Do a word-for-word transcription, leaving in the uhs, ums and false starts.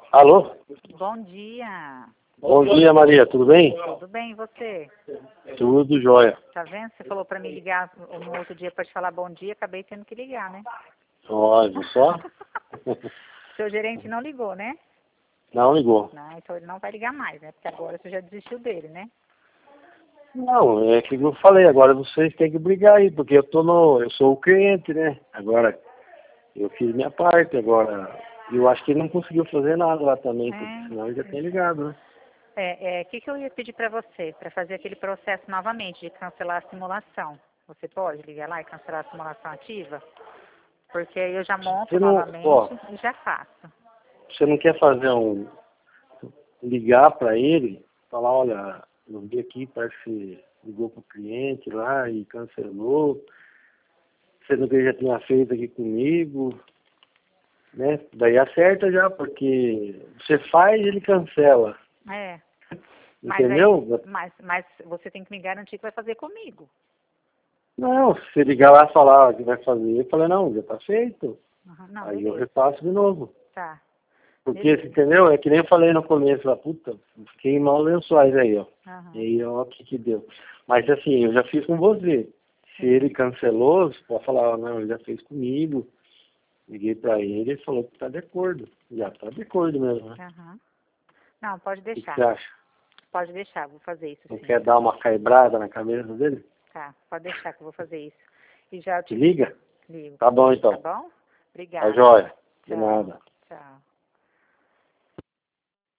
Alô? Bom dia. Bom dia, Maria. Tudo bem? Tudo bem, e você? Tudo jóia. Tá vendo? Você falou pra me ligar no outro dia pra te falar bom dia, acabei tendo que ligar, né? Olha, viu só? Seu gerente não ligou, né? Não ligou. Não, então ele não vai ligar mais, né? Porque agora você já desistiu dele, né? Não, é que eu falei, agora vocês têm que brigar aí, porque eu tô no. Eu sou o cliente, né? Agora, eu fiz minha parte, agora. Eu acho que ele não conseguiu fazer nada lá também, porque É. senão ele já tem ligado, né? É, é, o que, que eu ia pedir pra você? Pra fazer aquele processo novamente de cancelar a simulação. Você pode ligar lá e cancelar a simulação ativa? Porque aí eu já monto Você não, novamente ó, e já faço. você não quer fazer um. Ligar para ele, falar, olha, eu vi aqui, parece que ligou pro cliente lá e cancelou. Sendo que ele já tinha feito aqui comigo, né? Daí acerta já, porque você faz, ele cancela. É. Mas, Entendeu? aí, mas, mas você tem que me garantir que vai fazer comigo. Não, se você ligar lá e falar o que vai fazer, eu falei, não, já tá feito. Uhum, não, Aí eu beleza. repasso de novo. Tá. Porque, Beleza. entendeu? É que nem eu falei no começo, lá, puta, fiquei em mãos lençóis aí, ó. Uhum. E aí, ó, o que que deu. Mas assim, eu já fiz com você. Se ele cancelou, você pode falar, não, ele já fez comigo. Liguei pra ele e ele falou que tá de acordo. Já tá de acordo mesmo, né? Uhum. Não, pode O que, que deixar. você acha? Pode deixar, vou fazer isso Não sim. quer dar uma caibrada na cabeça dele? Tá, pode deixar que eu vou fazer isso. E já eu Te te liga? ligo. Tá bom Tá então. bom? Tá Obrigada. jóia. De Tchau. nada. Tchau.